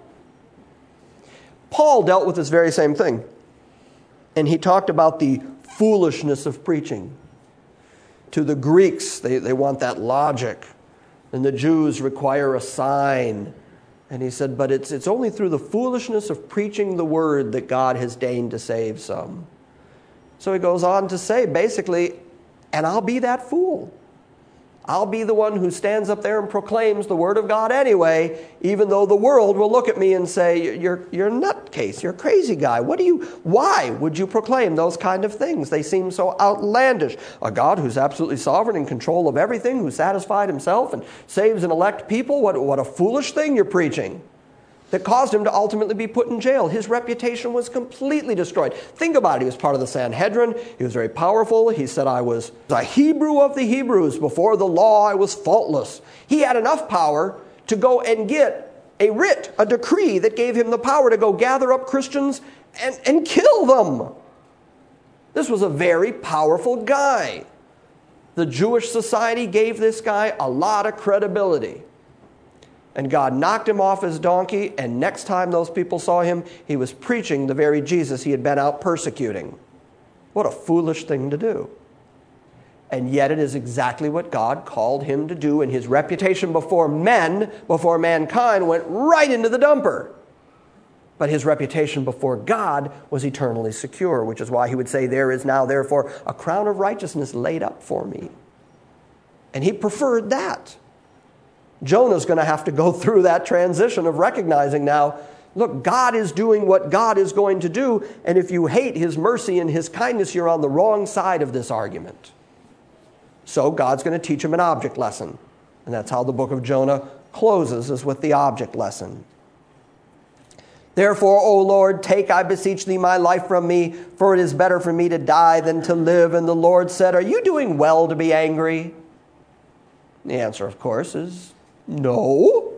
Paul dealt with this very same thing. And he talked about the foolishness of preaching. To the Greeks, they, they want that logic. And the Jews require a sign. And he said, but it's, it's only through the foolishness of preaching the word that God has deigned to save some. So he goes on to say, basically, and I'll be that fool. I'll be the one who stands up there and proclaims the Word of God anyway, even though the world will look at me and say, you're, you're a nutcase, you're a crazy guy. What do you, why would you proclaim those kind of things? They seem so outlandish. A God who's absolutely sovereign, in control of everything, who satisfied himself and saves and elect people. What, what a foolish thing you're preaching. That caused him to ultimately be put in jail. His reputation was completely destroyed. Think about it. He was part of the Sanhedrin. He was very powerful. He said, I was a Hebrew of the Hebrews. Before the law, I was faultless. He had enough power to go and get a writ, a decree that gave him the power to go gather up Christians and, and kill them. This was a very powerful guy. The Jewish society gave this guy a lot of credibility. And God knocked him off his donkey, and next time those people saw him, he was preaching the very Jesus he had been out persecuting. What a foolish thing to do. And yet it is exactly what God called him to do, and his reputation before men, before mankind, went right into the dumper. But his reputation before God was eternally secure, which is why he would say, there is now therefore a crown of righteousness laid up for me. And he preferred that. Jonah's going to have to go through that transition of recognizing now, look, God is doing what God is going to do, and if you hate his mercy and his kindness, you're on the wrong side of this argument. So God's going to teach him an object lesson. And that's how the book of Jonah closes, is with the object lesson. Therefore, O Lord, take, I beseech thee, my life from me, for it is better for me to die than to live. And the Lord said, are you doing well to be angry? The answer, of course, is no.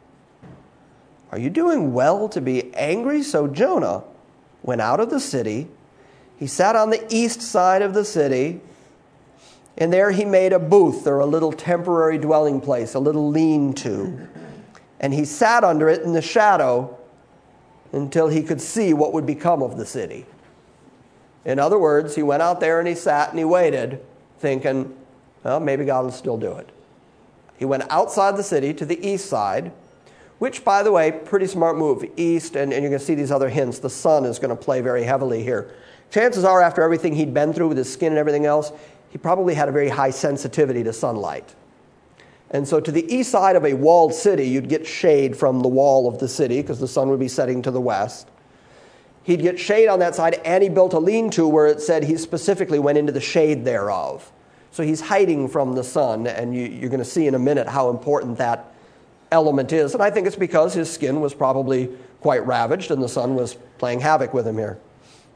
Are you doing well to be angry? So Jonah went out of the city. He sat on the east side of the city, and there he made a booth, or a little temporary dwelling place, a little lean-to. And he sat under it in the shadow until he could see what would become of the city. In other words, he went out there and he sat and he waited, thinking, well, maybe God will still do it. He went outside the city to the east side, which, by the way, pretty smart move. East, and, and you're going to see these other hints. The sun is going to play very heavily here. Chances are, after everything he'd been through with his skin and everything else, he probably had a very high sensitivity to sunlight. And so to the east side of a walled city, you'd get shade from the wall of the city, because the sun would be setting to the west. He'd get shade on that side, and he built a lean-to where it said he specifically went into the shade thereof. So he's hiding from the sun, and you, you're going to see in a minute how important that element is. And I think it's because his skin was probably quite ravaged, and the sun was playing havoc with him here.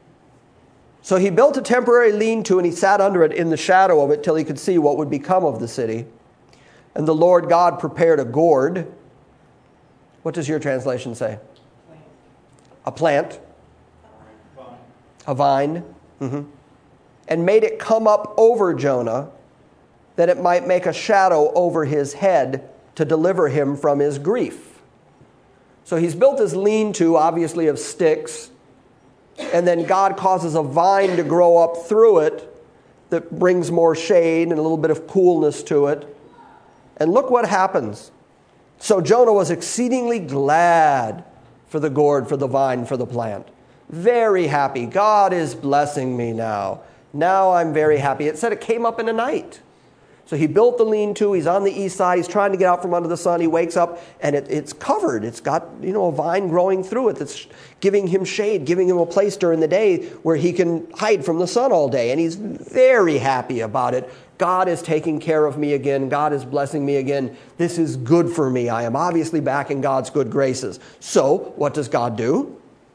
So he built a temporary lean-to, and he sat under it in the shadow of it till he could see what would become of the city. And the Lord God prepared a gourd. What does your translation say? Plant. A plant. Vine. A vine. Mm-hmm. And made it come up over Jonah, that it might make a shadow over his head to deliver him from his grief. So he's built his lean-to, obviously of sticks, and then God causes a vine to grow up through it that brings more shade and a little bit of coolness to it. And look what happens. So Jonah was exceedingly glad for the gourd, for the vine, for the plant. Very happy. God is blessing me now. Now I'm very happy. It said it came up in a night. So he built the lean-to. He's on the east side. He's trying to get out from under the sun. He wakes up, and it, it's covered. It's got, you know, a vine growing through it that's giving him shade, giving him a place during the day where he can hide from the sun all day. And he's very happy about it. God is taking care of me again. God is blessing me again. This is good for me. I am obviously back in God's good graces. So what does God do?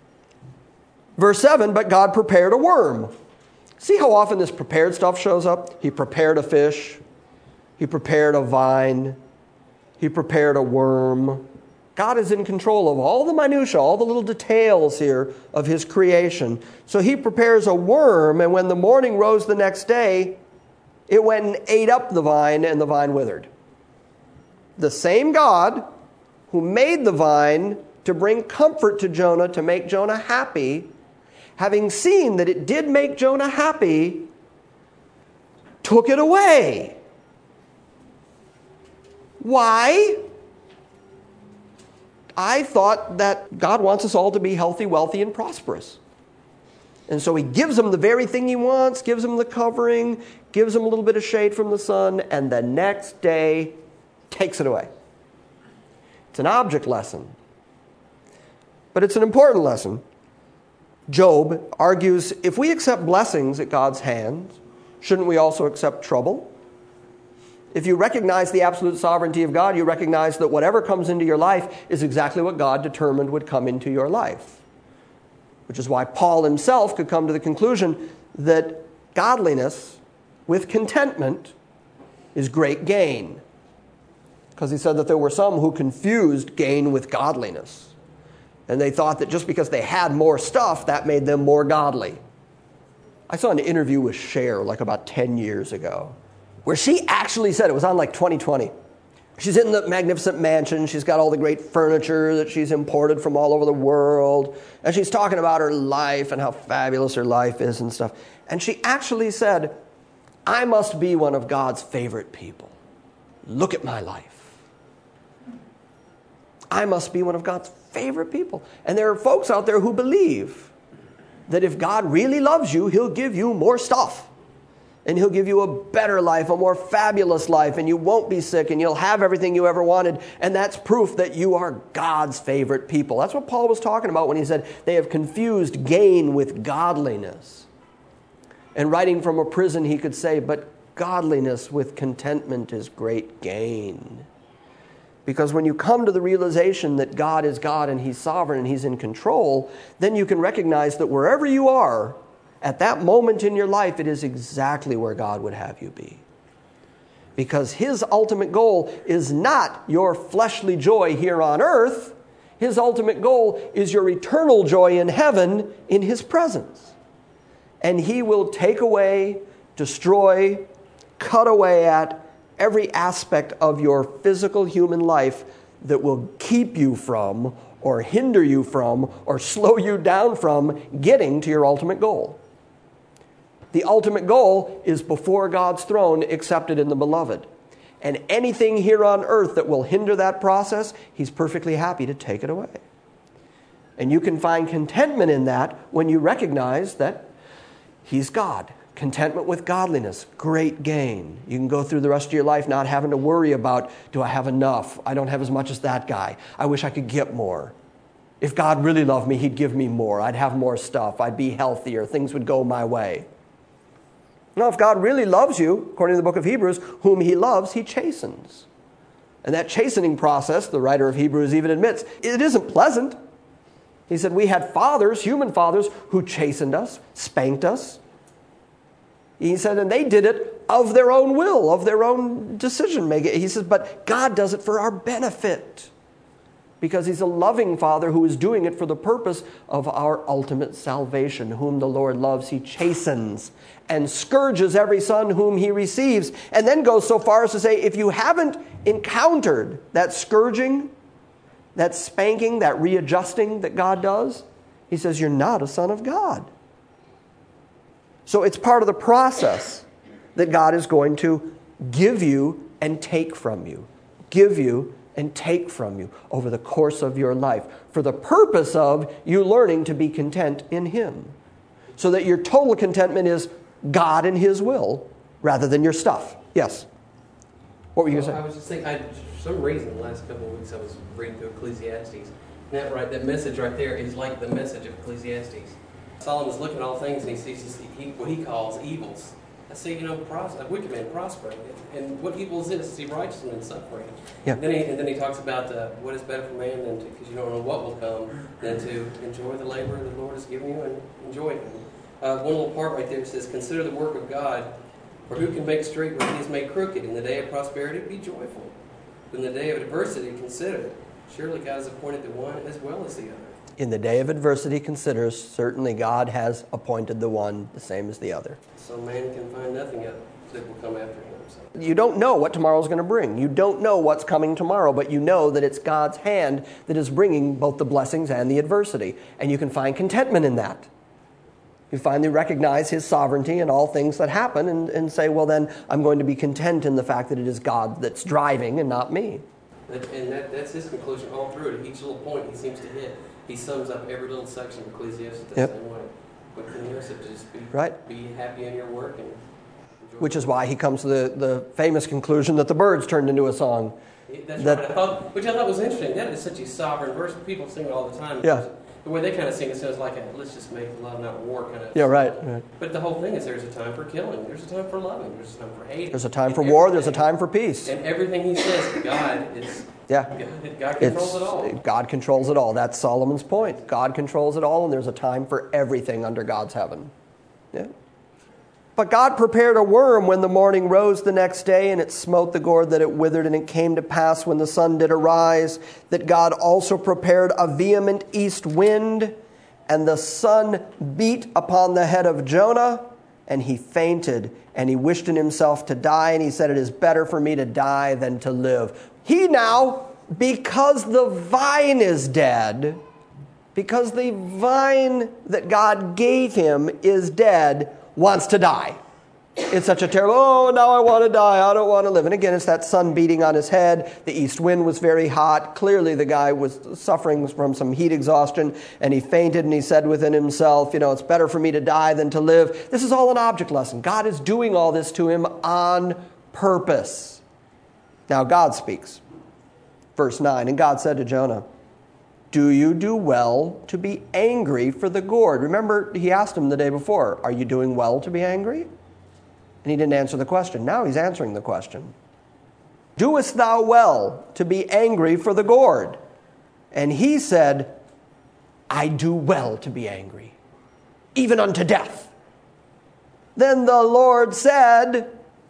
Verse seven, but God prepared a worm. See how often this prepared stuff shows up? He prepared a fish. He prepared a vine. He prepared a worm. God is in control of all the minutiae, all the little details here of his creation. So he prepares a worm, and when the morning rose the next day, it went and ate up the vine, and the vine withered. The same God who made the vine to bring comfort to Jonah, to make Jonah happy, having seen that it did make Jonah happy, took it away. Why? I thought that God wants us all to be healthy, wealthy, and prosperous. And so he gives them the very thing he wants, gives them the covering, gives them a little bit of shade from the sun, and the next day takes it away. It's an object lesson. But it's an important lesson. Job argues, if we accept blessings at God's hands, shouldn't we also accept trouble? If you recognize the absolute sovereignty of God, you recognize that whatever comes into your life is exactly what God determined would come into your life. Which is why Paul himself could come to the conclusion that godliness with contentment is great gain. Because he said that there were some who confused gain with godliness. And they thought that just because they had more stuff, that made them more godly. I saw an interview with Cher like about ten years ago, where she actually said, it was on like twenty twenty, she's in the magnificent mansion, she's got all the great furniture that she's imported from all over the world, and she's talking about her life and how fabulous her life is and stuff. And she actually said, I must be one of God's favorite people. Look at my life. I must be one of God's favorite people. And there are folks out there who believe that if God really loves you, he'll give you more stuff. And he'll give you a better life, a more fabulous life, and you won't be sick, and you'll have everything you ever wanted. And that's proof that you are God's favorite people. That's what Paul was talking about when he said they have confused gain with godliness. And writing from a prison, he could say, but godliness with contentment is great gain. Because when you come to the realization that God is God and he's sovereign and he's in control, then you can recognize that wherever you are, at that moment in your life, it is exactly where God would have you be. Because his ultimate goal is not your fleshly joy here on earth. His ultimate goal is your eternal joy in heaven in his presence. And he will take away, destroy, cut away at every aspect of your physical human life that will keep you from, or hinder you from, or slow you down from getting to your ultimate goal. The ultimate goal is before God's throne, accepted in the beloved. And anything here on earth that will hinder that process, he's perfectly happy to take it away. And you can find contentment in that when you recognize that he's God. Contentment with godliness, great gain. You can go through the rest of your life not having to worry about, do I have enough? I don't have as much as that guy. I wish I could get more. If God really loved me, he'd give me more. I'd have more stuff. I'd be healthier. Things would go my way. No, if God really loves you, according to the book of Hebrews, whom he loves, he chastens. And that chastening process, the writer of Hebrews even admits, it isn't pleasant. He said we had fathers, human fathers, who chastened us, spanked us. He said, and they did it of their own will, of their own decision making. He says, but God does it for our benefit. Because he's a loving father who is doing it for the purpose of our ultimate salvation. Whom the Lord loves, he chastens and scourges every son whom he receives. And then goes so far as to say, if you haven't encountered that scourging, that spanking, that readjusting that God does, he says, you're not a son of God. So it's part of the process that God is going to give you and take from you. Give you and take from you over the course of your life for the purpose of you learning to be content in him. So that your total contentment is God and his will rather than your stuff. Yes? What were you well, going to say? I was just thinking, I, for some reason, the last couple of weeks I was reading through Ecclesiastes. And that, right, that message right there is like the message of Ecclesiastes. Solomon's looking at all things and he sees this, he, what he calls evils. I see, you know, pros, a wicked man prospering. And what evil is this? Is he righteous and suffering? Yeah. And then he, and then he talks about uh, what is better for man than to, because you don't know what will come, than to enjoy the labor the Lord has given you and enjoy it. Uh, one little part right there says, consider the work of God, for who can make straight what he has made crooked? In the day of prosperity, be joyful. In the day of adversity, consider it. Surely God has appointed the one as well as the other. In the day of adversity, consider, certainly God has appointed the one the same as the other. So man can find nothing that will come after him. So. You don't know what tomorrow's going to bring. You don't know what's coming tomorrow, but you know that it's God's hand that is bringing both the blessings and the adversity. And you can find contentment in that. You finally recognize his sovereignty in all things that happen and, and say, well, then I'm going to be content in the fact that it is God that's driving and not me. And that, that's his conclusion all through it. Each little point he seems to hit, he sums up every little section of Ecclesiastes the yep. same way. what can you say? Just be, Right. be happy in your work and enjoy Which it. is why he comes to the, the famous conclusion that the birds turned into a song. That's that- right. I thought, which I thought was interesting. That is such a sovereign verse. People sing it all the time. Yeah. The way they kind of sing it sounds like a let's just make love, not war kind of. Yeah, right, right. But the whole thing is there's a time for killing. There's a time for loving. There's a time for hating. There's a time and for war. There's a everything- time for peace. And everything he says, God is. Yeah. God, God controls It's, it all. God controls it all. That's Solomon's point. God controls it all, and there's a time for everything under God's heaven. Yeah. But God prepared a worm when the morning rose the next day, and it smote the gourd that it withered. And it came to pass when the sun did arise, that God also prepared a vehement east wind, and the sun beat upon the head of Jonah, and he fainted, and he wished in himself to die, and he said, it is better for me to die than to live. He now, because the vine is dead, because the vine that God gave him is dead, wants to die. It's such a terrible, oh, now I want to die, I don't want to live. And again, it's that sun beating on his head. The east wind was very hot. Clearly the guy was suffering from some heat exhaustion, and he fainted, and he said within himself, you know, it's better for me to die than to live. This is all an object lesson. God is doing all this to him on purpose. Now God speaks. Verse nine, and God said to Jonah, do you do well to be angry for the gourd? Remember, he asked him the day before, are you doing well to be angry? And he didn't answer the question. Now he's answering the question. Doest thou well to be angry for the gourd? And he said, I do well to be angry, even unto death. Then the Lord said,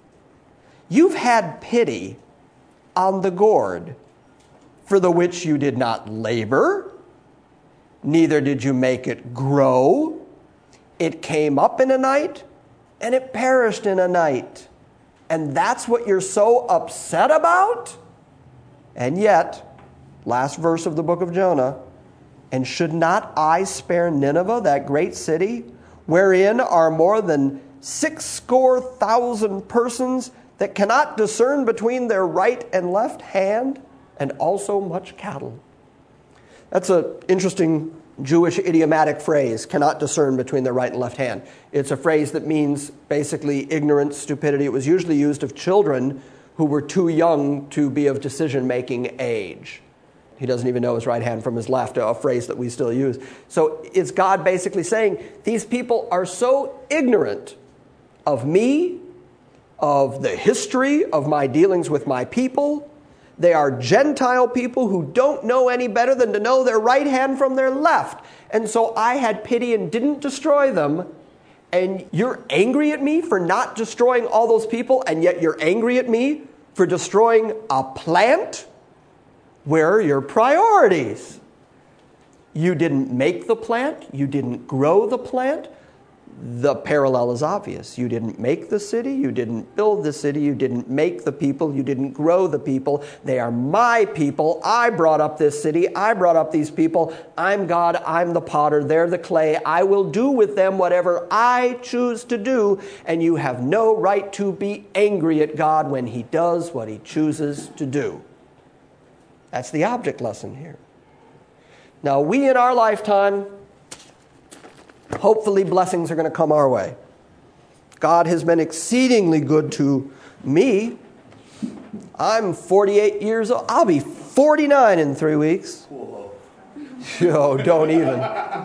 you've had pity on the gourd, for the which you did not labor, neither did you make it grow. It came up in a night, and it perished in a night. And that's what you're so upset about? And yet, last verse of the book of Jonah, and should not I spare Nineveh, that great city, wherein are more than six score thousand persons that cannot discern between their right and left hand, and also much cattle. That's an interesting Jewish idiomatic phrase, cannot discern between their right and left hand. It's a phrase that means basically ignorance, stupidity. It was usually used of children who were too young to be of decision-making age. He doesn't even know his right hand from his left, a phrase that we still use. So it's God basically saying, these people are so ignorant of me, of the history of my dealings with my people. They are Gentile people who don't know any better than to know their right hand from their left. And so I had pity and didn't destroy them. And you're angry at me for not destroying all those people, and yet you're angry at me for destroying a plant? Where are your priorities? You didn't make the plant. You didn't grow the plant. The parallel is obvious. You didn't make the city. You didn't build the city. You didn't make the people. You didn't grow the people. They are my people. I brought up this city. I brought up these people. I'm God. I'm the potter. They're the clay. I will do with them whatever I choose to do. And you have no right to be angry at God when he does what he chooses to do. That's the object lesson here. Now, we in our lifetime, hopefully blessings are going to come our way. God has been exceedingly good to me. I'm forty-eight years old. I'll be forty-nine in three weeks. Whoa. Oh, don't even.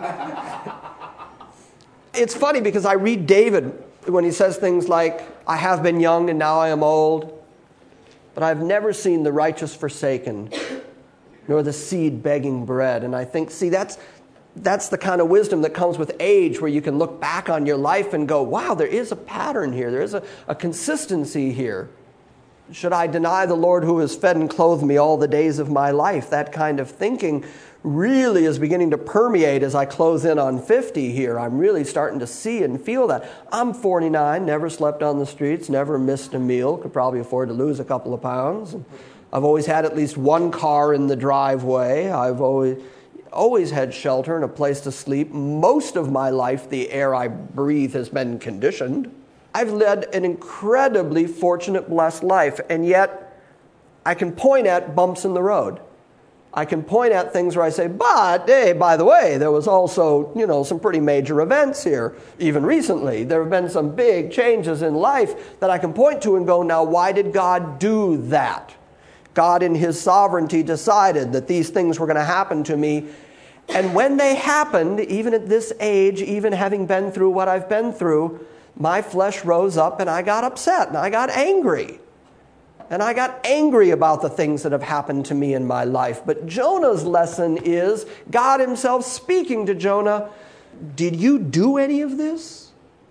It's funny because I read David when he says things like, I have been young and now I am old, but I've never seen the righteous forsaken, nor the seed begging bread. And I think, see, that's That's the kind of wisdom that comes with age, where you can look back on your life and go, wow, there is a pattern here. There is a, a consistency here. Should I deny the Lord who has fed and clothed me all the days of my life? That kind of thinking really is beginning to permeate as I close in on fifty here. I'm really starting to see and feel that. I'm forty-nine, never slept on the streets, never missed a meal, could probably afford to lose a couple of pounds. I've always had at least one car in the driveway. I've always... always had shelter and a place to sleep. Most of my life, the air I breathe has been conditioned. I've led an incredibly fortunate, blessed life, and yet I can point at bumps in the road. I can point at things where I say, but, hey, by the way, there was also, you know, some pretty major events here, even recently. There have been some big changes in life that I can point to and go, now, why did God do that? God in his sovereignty decided that these things were going to happen to me. And when they happened, even at this age, even having been through what I've been through, my flesh rose up and I got upset and I got angry. And I got angry about the things that have happened to me in my life. But Jonah's lesson is God himself speaking to Jonah, did you do any of this?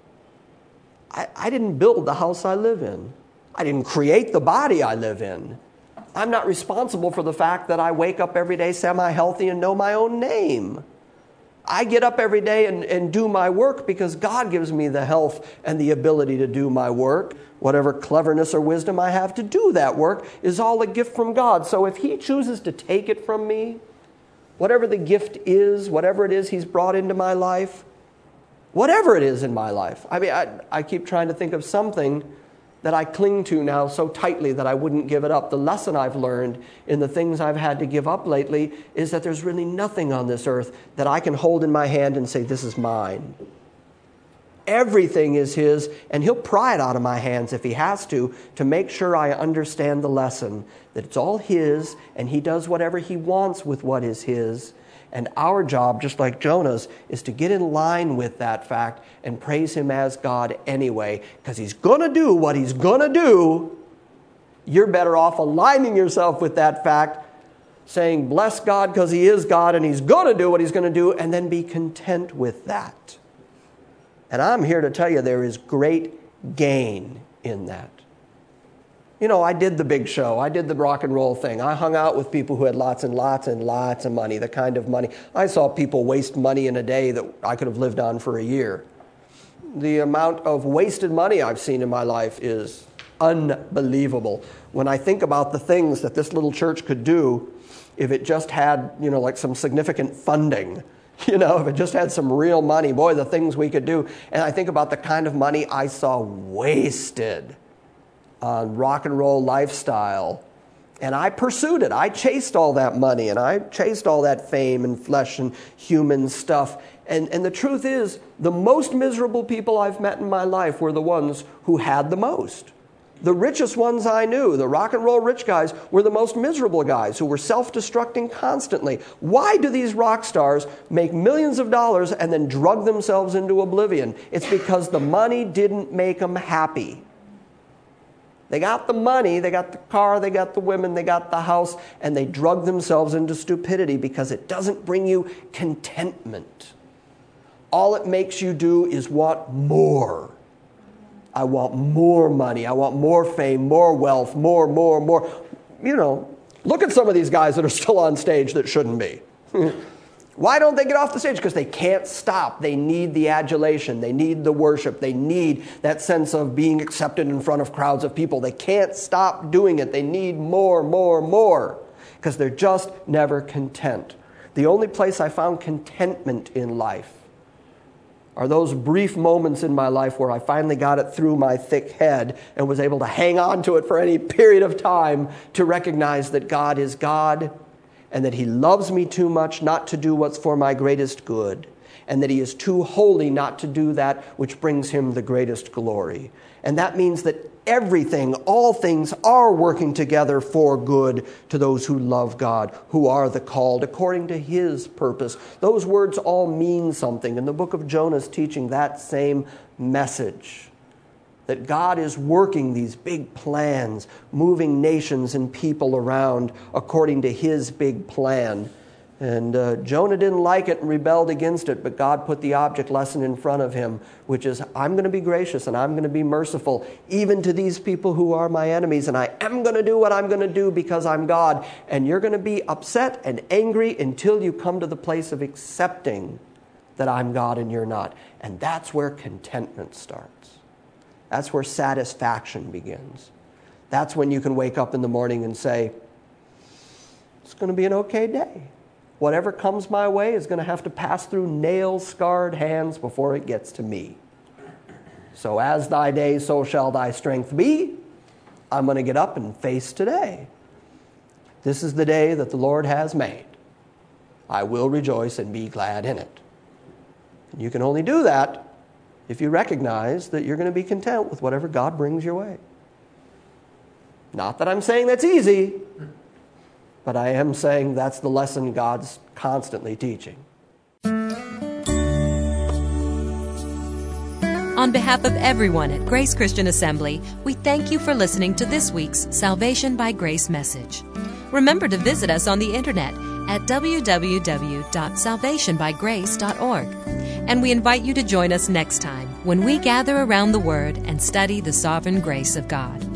I, I didn't build the house I live in. I didn't create the body I live in. I'm not responsible for the fact that I wake up every day semi-healthy and know my own name. I get up every day and, and do my work because God gives me the health and the ability to do my work. Whatever cleverness or wisdom I have to do that work is all a gift from God. So if he chooses to take it from me, whatever the gift is, whatever it is he's brought into my life, whatever it is in my life. I mean, I, I keep trying to think of something that I cling to now so tightly that I wouldn't give it up. The lesson I've learned in the things I've had to give up lately is that there's really nothing on this earth that I can hold in my hand and say, this is mine. Everything is his, and he'll pry it out of my hands if he has to, to make sure I understand the lesson, that it's all his, and he does whatever he wants with what is his. And our job, just like Jonah's, is to get in line with that fact and praise him as God anyway, because he's going to do what he's going to do. You're better off aligning yourself with that fact, saying, bless God because he is God and he's going to do what he's going to do, and then be content with that. And I'm here to tell you there is great gain in that. You know, I did the big show. I did the rock and roll thing. I hung out with people who had lots and lots and lots of money, the kind of money. I saw people waste money in a day that I could have lived on for a year. The amount of wasted money I've seen in my life is unbelievable. When I think about the things that this little church could do if it just had, you know, like some significant funding, you know, if it just had some real money, boy, the things we could do. And I think about the kind of money I saw wasted on rock and roll lifestyle. And I pursued it. I chased all that money and I chased all that fame and flesh and human stuff. And, and the truth is, the most miserable people I've met in my life were the ones who had the most. The richest ones I knew, the rock and roll rich guys, were the most miserable guys who were self-destructing constantly. Why do these rock stars make millions of dollars and then drug themselves into oblivion? It's because the money didn't make them happy. They got the money, they got the car, they got the women, they got the house, and they drug themselves into stupidity because it doesn't bring you contentment. All it makes you do is want more. I want more money. I want more fame, more wealth, more, more, more. You know, look at some of these guys that are still on stage that shouldn't be. Why don't they get off the stage? Because they can't stop. They need the adulation. They need the worship. They need that sense of being accepted in front of crowds of people. They can't stop doing it. They need more, more, more. Because they're just never content. The only place I found contentment in life are those brief moments in my life where I finally got it through my thick head and was able to hang on to it for any period of time to recognize that God is God and that he loves me too much not to do what's for my greatest good, and that he is too holy not to do that which brings him the greatest glory. And that means that everything, all things are working together for good to those who love God, who are the called according to his purpose. Those words all mean something, and the book of Jonah is teaching that same message. That God is working these big plans, moving nations and people around according to his big plan. And uh, Jonah didn't like it and rebelled against it, but God put the object lesson in front of him, which is, I'm going to be gracious and I'm going to be merciful, even to these people who are my enemies, and I am going to do what I'm going to do because I'm God. And you're going to be upset and angry until you come to the place of accepting that I'm God and you're not. And that's where contentment starts. That's where satisfaction begins. That's when you can wake up in the morning and say, it's going to be an okay day. Whatever comes my way is going to have to pass through nail-scarred hands before it gets to me. So as thy day, so shall thy strength be. I'm going to get up and face today. This is the day that the Lord has made. I will rejoice and be glad in it. You can only do that if you recognize that you're going to be content with whatever God brings your way. Not that I'm saying that's easy, but I am saying that's the lesson God's constantly teaching. On behalf of everyone at Grace Christian Assembly, we thank you for listening to this week's Salvation by Grace message. Remember to visit us on the internet at w w w dot salvation by grace dot org. And we invite you to join us next time when we gather around the Word and study the sovereign grace of God.